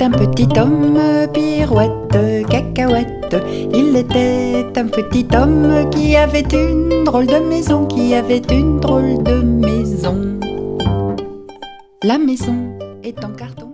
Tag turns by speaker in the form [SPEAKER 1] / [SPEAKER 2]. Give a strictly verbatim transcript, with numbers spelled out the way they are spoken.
[SPEAKER 1] un petit homme, pirouette, cacahuète. Il était un petit homme qui avait une drôle de maison, qui avait une drôle de maison. La maison est en carton.